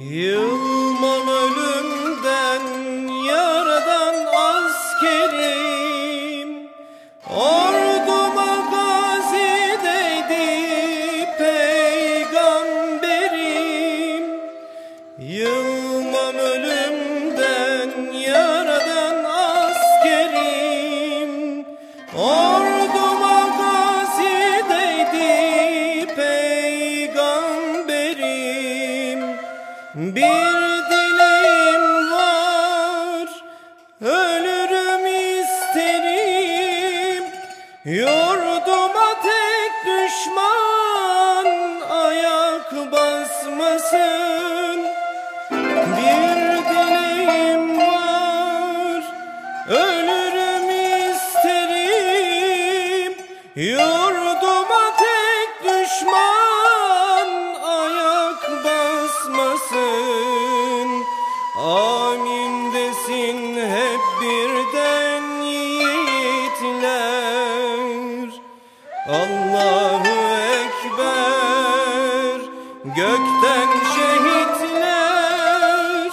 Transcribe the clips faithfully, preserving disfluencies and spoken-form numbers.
Yılmam ölümden, yaradan askerim. Orduma gazideydi peygamberim. Yılmam ölümden, yaradan askerim. Orduma gazideydi peygamberim. Bir dileğim var, ölürüm isterim. Yurduma tek düşman ayak basmasın. Bir dileğim var, ölürüm isterim. Yurduma tek düşman ayak basmasın. Amin desin hep birden yiğitler. Allahu Ekber, gökten şehitler.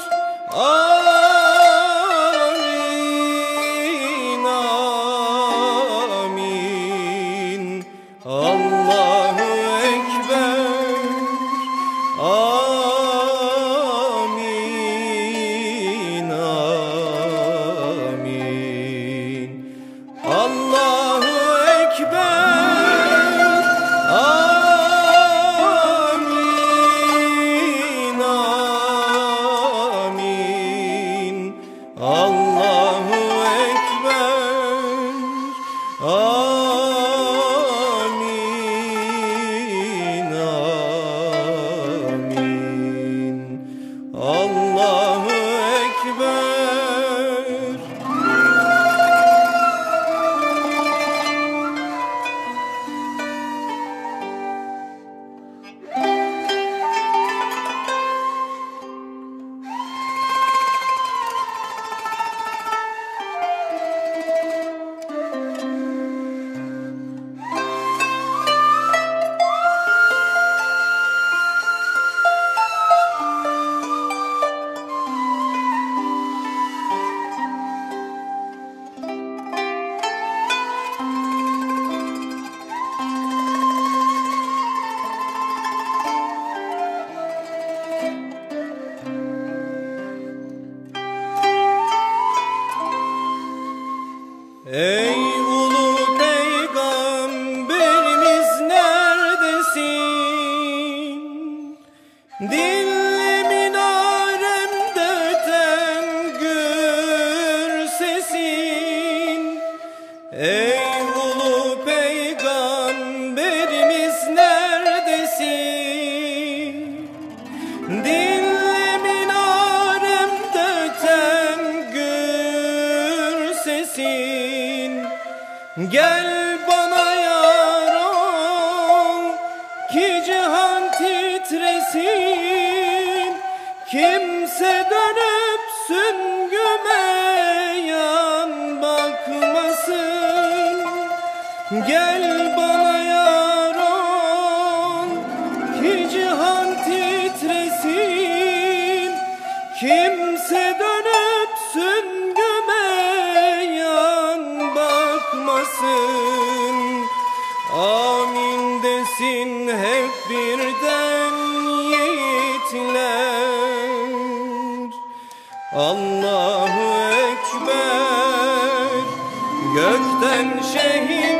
Amin, amin. Allahu Ekber, amin, amin. Allahu Ekber, amin, amin. Allahu Ekber, amin, amin. Allahu Ekber. Ey ulu peygamberimiz neredesin? Dinle minaremde öten gür sesin. Ey ulu peygamberimiz neredesin? Dinle minaremde öten gür sesin. Gel bana yar ol ki cihan titresin. Kimse dönüp süngüme yan bakmasın. Gel bana yar ol ki cihan titresin. Kimse dönüp süngüme yan bakmasın. Amin desin hep birden yiğitler. Allahu Ekber, gökten şehit